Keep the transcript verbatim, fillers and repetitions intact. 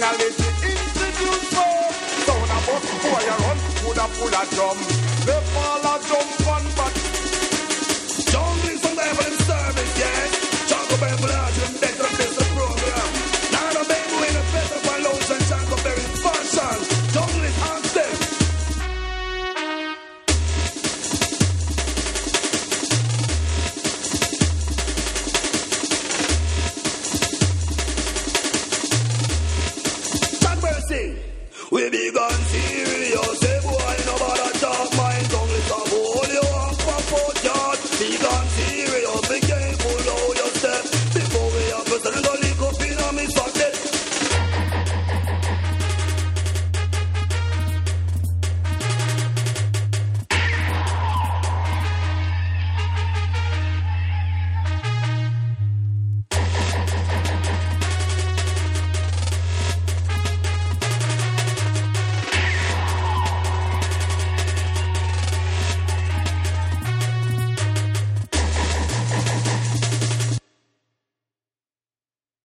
originality introduced so. Sound a bus boy a run, coulda pull a drum. The fall a jump on